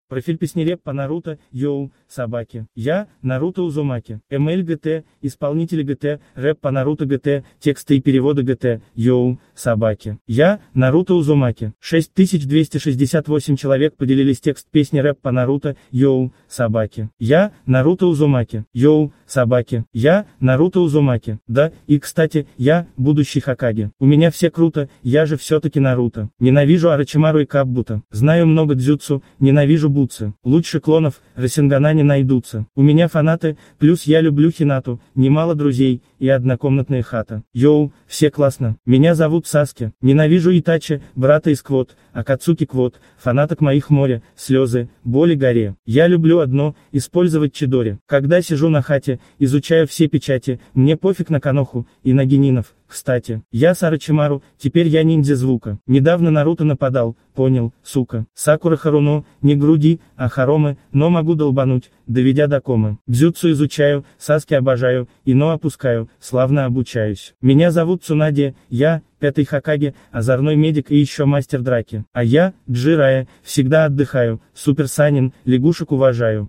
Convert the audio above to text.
Профиль песнереп по Наруто, йоу, собаки. Я, Наруто Узумаки. ML GT, исполнители GT, рэп по Наруто GT, тексты и переводы GT, йоу, собаки. Я, Наруто Узумаки. 6268 человек поделились текст песни рэп по Наруто, йоу, собаки. Я, Наруто Узумаки. Йоу, собаки. Я, Наруто Узумаки. Да, и кстати, я, будущий Хокаге. У меня все круто, я же все-таки Наруто. Ненавижу Орочимару и Капбута. Знаю много дзюцу, ненавижу бутсы. Лучше клонов, Расингана не найдутся. У меня фанаты, плюс я люблю Хинату, немало друзей, и однокомнатная хата. Йоу, все классно. Меня зовут Саски. Ненавижу Итачи, брата из Квот, Акацуки Квот, фанаток моих моря, слезы, боли горе. Я люблю одно, использовать чидори. Когда сижу на хате, изучаю все печати, мне пофиг на Каноху, и на генинов. Кстати, я Сарочимару, теперь я ниндзя звука. Недавно Наруто нападал, понял, сука. Сакура Харуно, не груди, а хоромы, но могу долбануть, доведя до комы. Дзюцу изучаю, Саски обожаю, ино опускаю, славно обучаюсь. Меня зовут Цунади, я, пятый Хокаге, озорной медик и еще мастер драки. А я, Джирая, всегда отдыхаю, Супер Санин, лягушек уважаю.